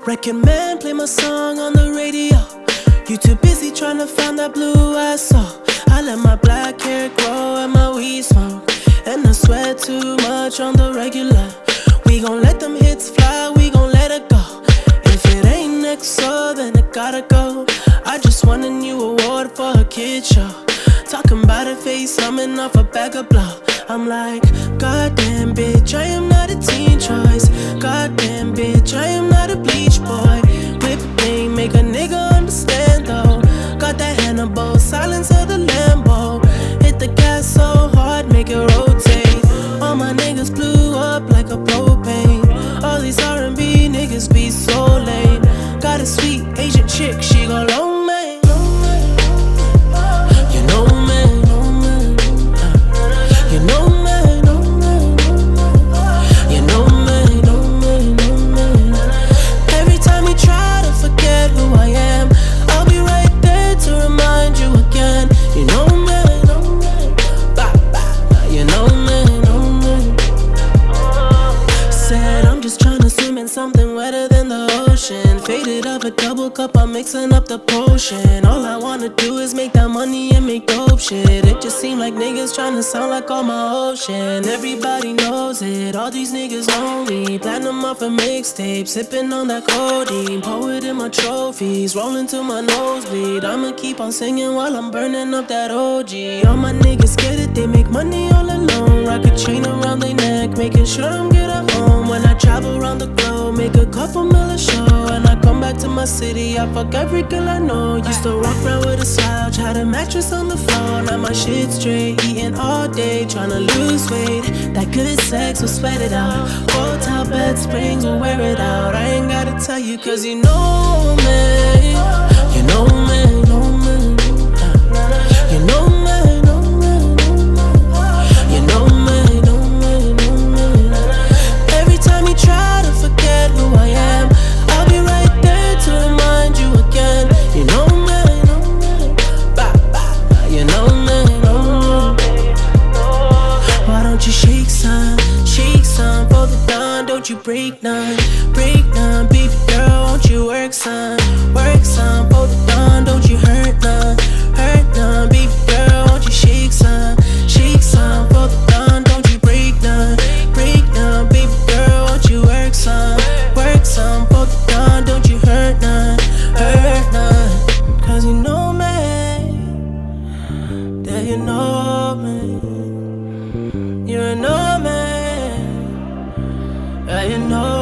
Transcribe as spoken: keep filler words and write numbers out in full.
Record man, play my song on the radio. You too busy trying to find that blue I saw. I let my black hair grow and my weed smoke, and I sweat too much on the regular. We gon' let them hits fly, we gon' let it go. If it ain't next, so then it gotta go. I just won a new award for a kid show. Talking about a face, coming off a bag of blow. I'm like, goddamn bitch, I am not a teen choice. Goddamn bitch, I am not a bleach boy. Whip thing, make a nigga understand though. Got that Hannibal, silence of the Lambo. Hit the gas so hard, make it rotate. All my niggas blew up like a propane. All these R and B niggas be so lame. Got a sweet Asian chick, she go long man. You know man, you know man, you know man, know man. Every time you try to forget who I am, I'll be right there to remind you again. You know man, you know man. Said I'm just tryna swim in something wetter than the ocean. Faded up a double cup, I'm mixing up the potion. All I wanna do is make that money and make dope shit. It just seem like niggas tryna sound like all my ocean. Everybody knows it, all these niggas know me. Platinum off a mixtape, sipping on that codeine. Poet in my trophies, rolling to my nosebleed. I'ma keep on singing while I'm burning up that O G. All my niggas get it, they make money all alone. Rock a chain around their neck, making sure I'm good at home. When I travel around the globe, make a couple mil a show. And I come back to my city, I fuck every girl I know. Used to walk around with a slouch, had a mattress on the floor. Now my shit straight, eating all day, tryna lose weight. That good sex will sweat it out. Hotel bed springs will wear it out. I ain't gotta tell you cause you know me. You know me, know me. You know me, know me. You know me, know me, know me. Every time you try to forget who I am, I'll be right there to remind you again. You know me, know me. You know me, know me. Why don't you shake some, shake some for the dawn? Don't you break none, break none. Baby girl, won't you work some, work some for the dawn? Don't you hurt none, hurt none. Baby girl, won't you shake some, shake some for the dawn? Don't you break none, break none. Baby girl, won't you work some, work some for the dawn? Don't you hurt none, hurt none. Cause you know me, yeah, you know me. You know me, yeah, you know